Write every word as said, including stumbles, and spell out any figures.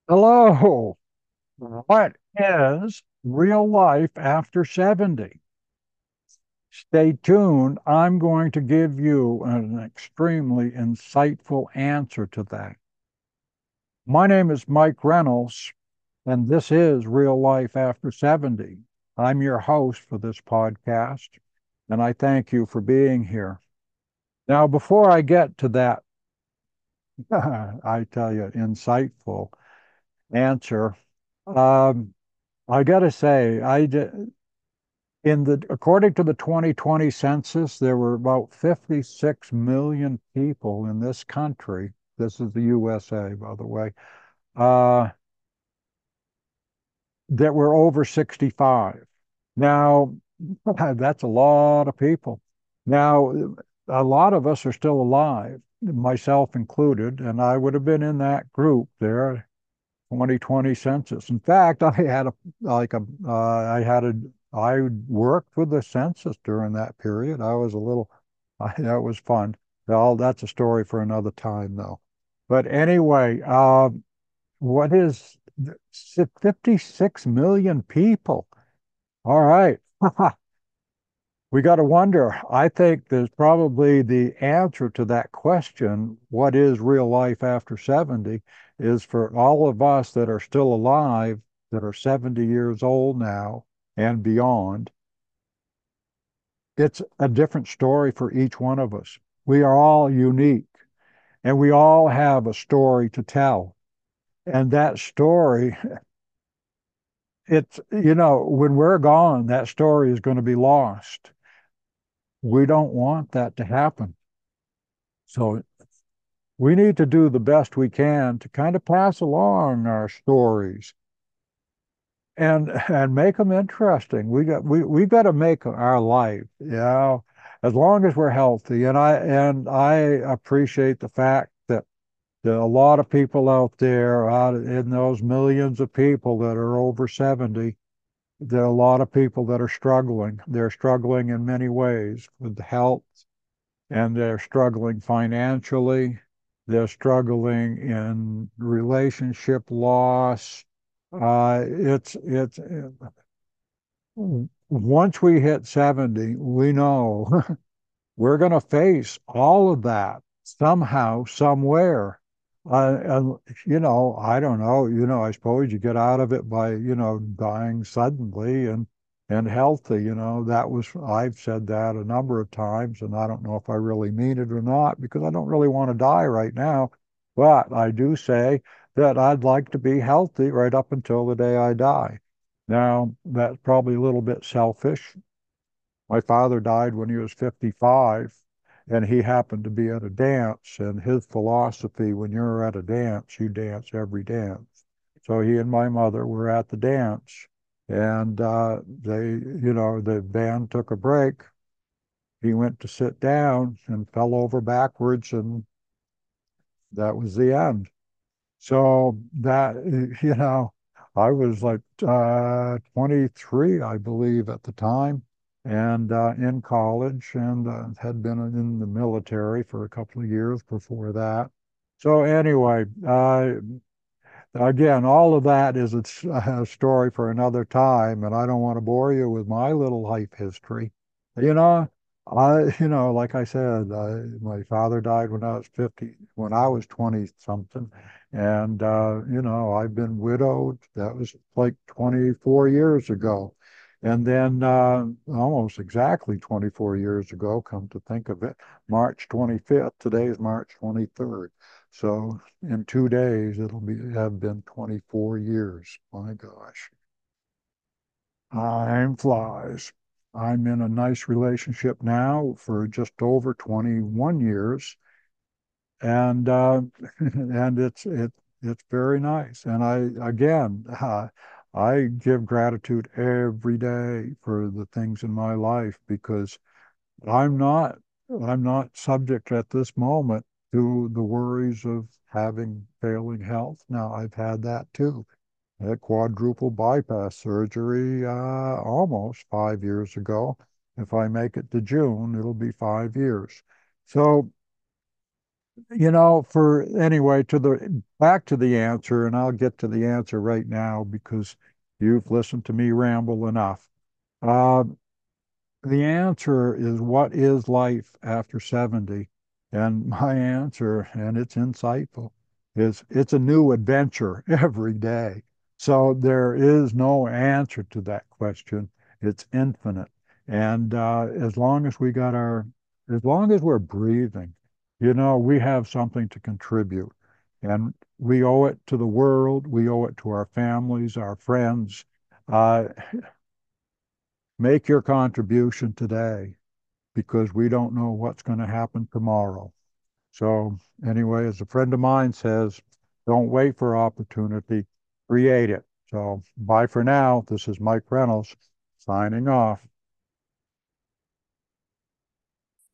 Hello. What is real life after seventy? Stay tuned. I'm going to give you an extremely insightful answer to that. My name is Mike Reynolds, and this is Real Life After seventy. I'm your host for this podcast, and I thank you for being here. Now, before I get to that, I tell you, insightful answer, um, I got to say, I did, in the according to the twenty twenty census, there were about fifty-six million people in this country. This is the U S A, by the way, uh, that were over sixty-five. Now, that's a lot of people. Now, a lot of us are still alive, myself included, and I would have been in that group there, twenty twenty census. In fact, I had a like a uh, I had a I worked with the census during that period. I was a little I, that was fun. Well, that's a story for another time, though. But anyway, uh, what is fifty-six million people? All right. We got to wonder. I think there's probably the answer to that question, what is real life after seventy, is for all of us that are still alive, that are seventy years old now and beyond. It's a different story for each one of us. We are all unique and we all have a story to tell. And that story, it's, you know, when we're gone, that story is going to be lost. We don't want that to happen. So we need to do the best we can to kind of pass along our stories and and make them interesting. We got we we got to make our life, you know, as long as we're healthy. And I and I appreciate the fact that there are a lot of people out there, out in those millions of people that are over seventy. There are a lot of people that are struggling. They're struggling in many ways with health, and they're struggling financially. They're struggling in relationship loss. Uh, it's it's once we hit seventy, we know we're going to face all of that somehow, somewhere. Uh, and, you know, I don't know, you know, I suppose you get out of it by, you know, dying suddenly and and healthy, you know. That was, I've said that a number of times, and I don't know if I really mean it or not because I don't really want to die right now. But I do say that I'd like to be healthy right up until the day I die. Now, that's probably a little bit selfish. My father died when he was fifty-five, and he happened to be at a dance. And his philosophy, when you're at a dance, you dance every dance. So he and my mother were at the dance, and uh, they, you know, the band took a break. He went to sit down and fell over backwards, and that was the end. So that, you know, I was like uh, twenty-three, I believe, at the time, and uh, in college, and uh, had been in the military for a couple of years before that. So anyway, uh, again, all of that is a, a story for another time, and I don't want to bore you with my little life history. You know, I, you know, like I said, I, my father died when I was fifty, when I was twenty something. And, uh, you know, I've been widowed. That was like twenty-four years ago. And then, uh, almost exactly twenty-four years ago, come to think of it, March twenty-fifth, today is March twenty-third. So in two days, it'll be have been twenty-four years. My gosh. Time flies. I'm in a nice relationship now for just over twenty-one years, and uh, and it's it it's very nice. And I again, uh, I give gratitude every day for the things in my life because I'm not I'm not subject at this moment to the worries of having failing health. Now, I've had that too. I had quadruple bypass surgery uh, almost five years ago. If I make it to June, it'll be five years. So You know, for anyway, to the back to the answer, and I'll get to the answer right now because you've listened to me ramble enough. Uh, the answer is what is life after seventy? And my answer, and it's insightful, is it's a new adventure every day. So there is no answer to that question. It's infinite. And uh, as long as we got our, as long as we're breathing, you know, we have something to contribute. And we owe it to the world. We owe it to our families, our friends. Uh, Make your contribution today because we don't know what's going to happen tomorrow. So, anyway, as a friend of mine says, don't wait for opportunity, create it. So, bye for now. This is Mike Reynolds signing off.